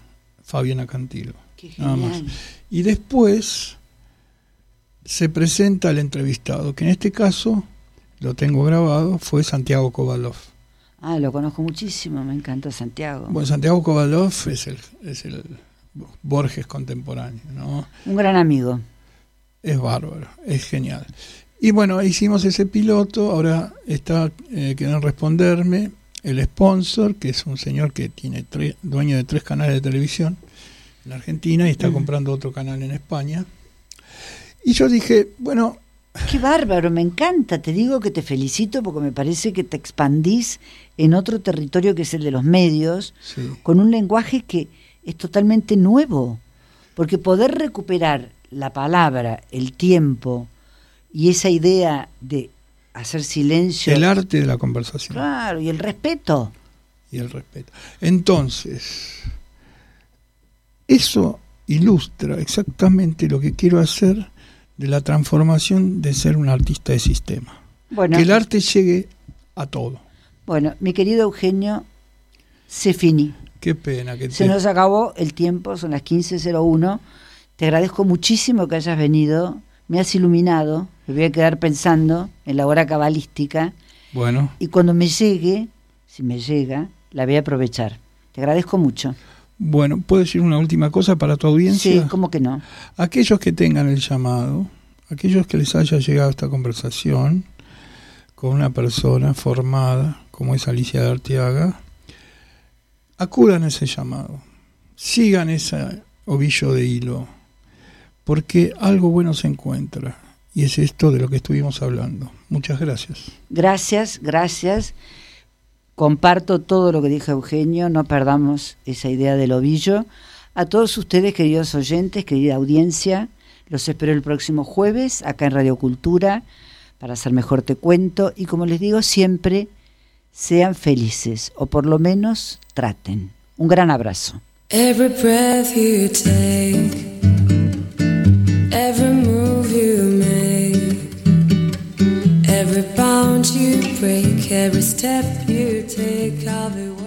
Fabiana Cantilo. Qué Nada más. genial. Y después se presenta el entrevistado, que en este caso, lo tengo grabado, fue Santiago Kovalov. Ah, lo conozco muchísimo, me encanta Santiago. Bueno, Santiago Kovalov es el, es el Borges contemporáneo, ¿no? Un gran amigo. Es bárbaro, es genial. Y bueno, hicimos ese piloto, ahora está eh, queriendo responderme el sponsor, que es un señor que tiene tres, dueño de tres canales de televisión en Argentina y está Mm. comprando otro canal en España. Y yo dije, bueno, Qué bárbaro, me encanta. Te digo que te felicito porque me parece que te expandís en otro territorio que es el de los medios, sí, con un lenguaje que es totalmente nuevo. Porque poder recuperar la palabra, el tiempo y esa idea de hacer silencio. el arte de la conversación Claro, y el respeto. y el respeto. Entonces, eso ilustra exactamente lo que quiero hacer de la transformación de ser un artista de sistema. Bueno, Que el arte llegue a todo. bueno, mi querido Eugenio, se finí. Qué pena que Se te... nos acabó el tiempo, son las quince cero uno. Te agradezco muchísimo que hayas venido. Me has iluminado. Me voy a quedar pensando en la hora cabalística. Bueno, Y cuando me llegue, si me llega, la voy a aprovechar. Te agradezco mucho. bueno, ¿puedo decir una última cosa para tu audiencia? Sí, ¿cómo que no? Aquellos que tengan el llamado, aquellos que les haya llegado esta conversación con una persona formada como es Alicia de Arteaga, acudan a ese llamado, sigan ese ovillo de hilo, porque algo bueno se encuentra, y es esto de lo que estuvimos hablando. Muchas gracias. Gracias, gracias. Comparto todo lo que dijo Eugenio, no perdamos esa idea del ovillo. A todos ustedes, queridos oyentes, querida audiencia, los espero el próximo jueves acá en Radio Cultura para hacer Mejor Te Cuento, y como les digo siempre, sean felices, o por lo menos traten. Un gran abrazo. Every breath you take, every move you make, every bound you break, every step you take, I'll be